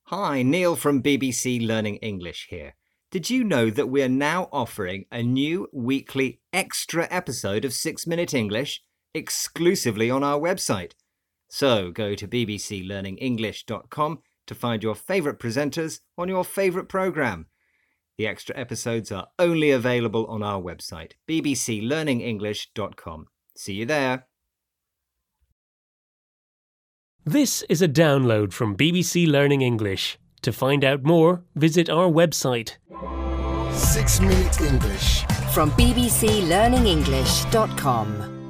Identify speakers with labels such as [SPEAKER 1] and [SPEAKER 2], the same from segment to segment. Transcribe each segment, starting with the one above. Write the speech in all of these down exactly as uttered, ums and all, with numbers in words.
[SPEAKER 1] Hi, Neil from B B C Learning English here. Did you know that we are now offering a new weekly extra episode of six minute English exclusively on our website? So go to b b c learning english dot com to find your favourite presenters on your favourite programme. The extra episodes are only available on our website, b b c learning english dot com. See you there.
[SPEAKER 2] This is a download from B B C Learning English. To find out more, visit our website.
[SPEAKER 3] Six Minute English
[SPEAKER 4] from b b c learning english dot com.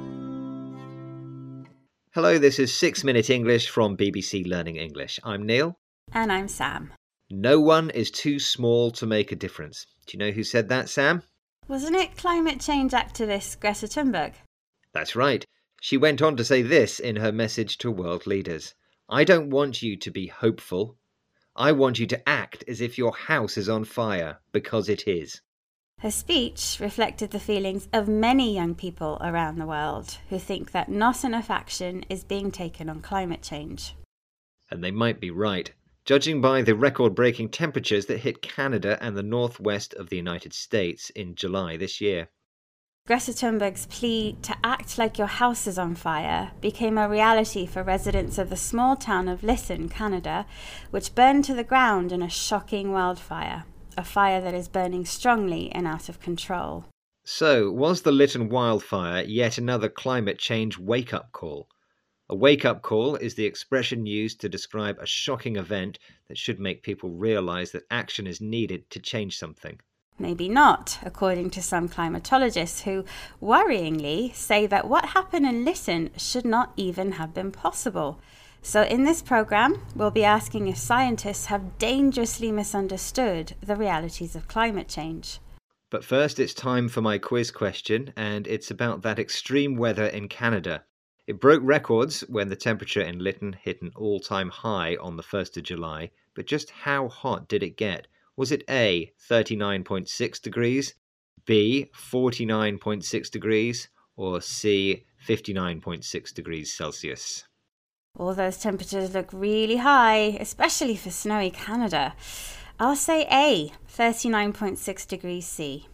[SPEAKER 1] Hello, this is six minute English from B B C Learning English. I'm Neil.
[SPEAKER 5] And I'm Sam.
[SPEAKER 1] No one is too small to make a difference. Do you know who said that, Sam?
[SPEAKER 5] Wasn't it climate change activist Greta Thunberg?
[SPEAKER 1] That's right. She went on to say this in her message to world leaders. I don't want you to be hopeful. I want you to act as if your house is on fire, because it is.
[SPEAKER 5] Her speech reflected the feelings of many young people around the world who think that not enough action is being taken on climate change.
[SPEAKER 1] And they might be right, judging by the record-breaking temperatures that hit Canada and the northwest of the United States in July this year.
[SPEAKER 5] Greta Thunberg's plea to act like your house is on fire became a reality for residents of the small town of Lytton, Canada, which burned to the ground in a shocking wildfire, a fire that is burning strongly and out of control.
[SPEAKER 1] So, was the Lytton wildfire yet another climate change wake-up call? A wake-up call is the expression used to describe a shocking event that should make people realise that action is needed to change something.
[SPEAKER 5] Maybe not, according to some climatologists who, worryingly, say that what happened in Lytton should not even have been possible. So in this programme, we'll be asking if scientists have dangerously misunderstood the realities of climate change.
[SPEAKER 1] But first, it's time for my quiz question, and it's about that extreme weather in Canada. It broke records when the temperature in Lytton hit an all-time high on the first of July, but just how hot did it get? Was it A, thirty-nine point six degrees, B, forty-nine point six degrees, or C, fifty-nine point six degrees Celsius?
[SPEAKER 5] All those temperatures look really high, especially for snowy Canada. I'll say A, thirty-nine point six degrees C.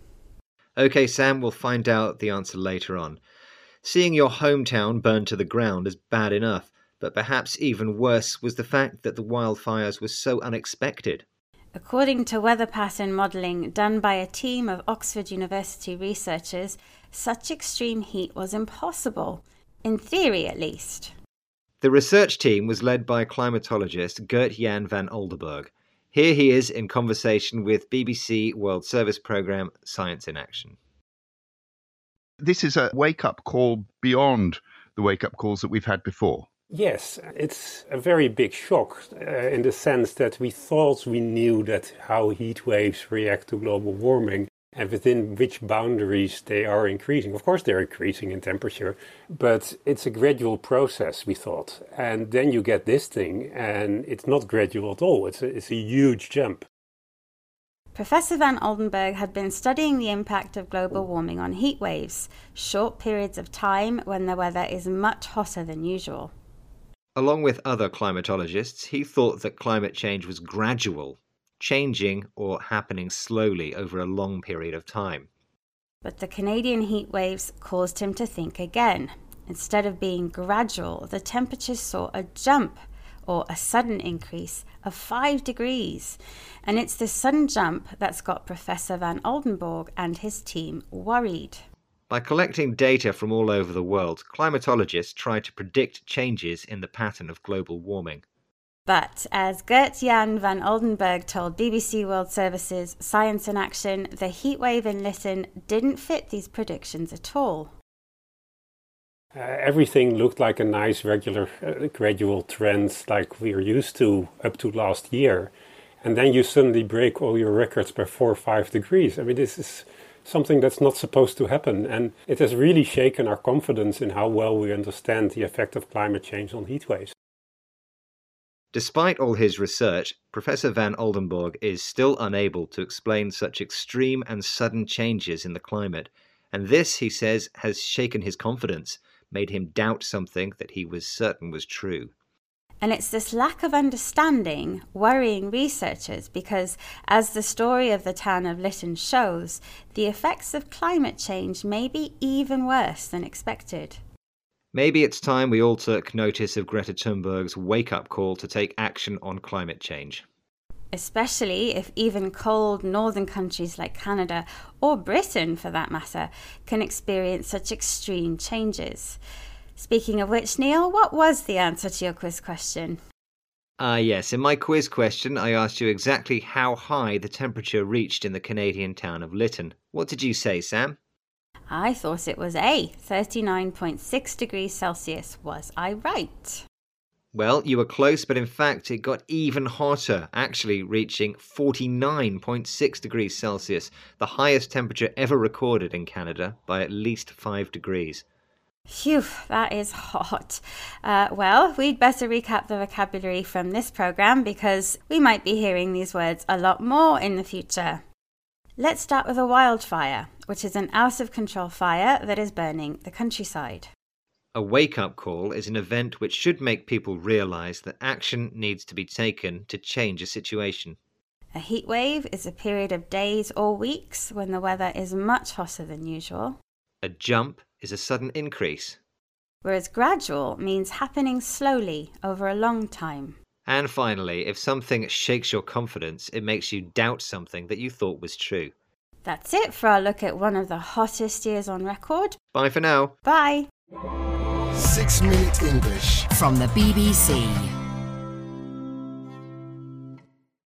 [SPEAKER 1] OK, Sam, we'll find out the answer later on. Seeing your hometown burn to the ground is bad enough, but perhaps even worse was the fact that the wildfires were so unexpected.
[SPEAKER 5] According to weather pattern modelling done by a team of Oxford University researchers, such extreme heat was impossible, in theory at least.
[SPEAKER 1] The research team was led by climatologist Gert-Jan van Oldenburg. Here he is in conversation with B B C World Service programme Science in Action.
[SPEAKER 6] This is a wake-up call beyond the wake-up calls that we've had before.
[SPEAKER 7] Yes, it's a very big shock uh, in the sense that we thought we knew that how heat waves react to global warming and within which boundaries they are increasing. Of course, they're increasing in temperature, but it's a gradual process, we thought. And then you get this thing, and it's not gradual at all. It's a, it's a huge jump.
[SPEAKER 5] Professor Van Oldenburg had been studying the impact of global warming on heat waves, short periods of time when the weather is much hotter than usual.
[SPEAKER 1] Along with other climatologists, he thought that climate change was gradual, changing or happening slowly over a long period of time.
[SPEAKER 5] But the Canadian heat waves caused him to think again. Instead of being gradual, the temperatures saw a jump, or a sudden increase, of five degrees. And it's this sudden jump that's got Professor Van Oldenburg and his team worried.
[SPEAKER 1] By collecting data from all over the world, climatologists try to predict changes in the pattern of global warming.
[SPEAKER 5] But as Gert-Jan van Oldenburg told B B C World Service's Science in Action, the heatwave in Lytton didn't fit these predictions at all.
[SPEAKER 7] Uh, everything looked like a nice, regular, uh, gradual trend like we are used to up to last year. And then you suddenly break all your records by four or five degrees. I mean, this is something that's not supposed to happen. And it has really shaken our confidence in how well we understand the effect of climate change on heat waves.
[SPEAKER 1] Despite all his research, Professor Van Oldenburg is still unable to explain such extreme and sudden changes in the climate. And this, he says, has shaken his confidence, made him doubt something that he was certain was true.
[SPEAKER 5] And it's this lack of understanding worrying researchers because, as the story of the town of Lytton shows, the effects of climate change may be even worse than expected.
[SPEAKER 1] Maybe it's time we all took notice of Greta Thunberg's wake-up call to take action on climate change.
[SPEAKER 5] Especially if even cold northern countries like Canada, or Britain for that matter, can experience such extreme changes. Speaking of which, Neil, what was the answer to your quiz question?
[SPEAKER 1] Ah, uh, yes. In my quiz question, I asked you exactly how high the temperature reached in the Canadian town of Lytton. What did you say, Sam?
[SPEAKER 5] I thought it was A, thirty-nine point six degrees Celsius. Was I right?
[SPEAKER 1] Well, you were close, but in fact it got even hotter, actually reaching forty-nine point six degrees Celsius, the highest temperature ever recorded in Canada by at least five degrees.
[SPEAKER 5] Phew, that is hot. Uh, well, we'd better recap the vocabulary from this programme because we might be hearing these words a lot more in the future. Let's start with a wildfire, which is an out-of-control fire that is burning the countryside.
[SPEAKER 1] A wake-up call is an event which should make people realise that action needs to be taken to change a situation.
[SPEAKER 5] A heat wave is a period of days or weeks when the weather is much hotter than usual.
[SPEAKER 1] A jump is a sudden increase.
[SPEAKER 5] Whereas gradual means happening slowly over a long time.
[SPEAKER 1] And finally, if something shakes your confidence, it makes you doubt something that you thought was true.
[SPEAKER 5] That's it for our look at one of the hottest years on record.
[SPEAKER 1] Bye for now.
[SPEAKER 5] Bye.
[SPEAKER 3] Six Minute English
[SPEAKER 4] From the B B C.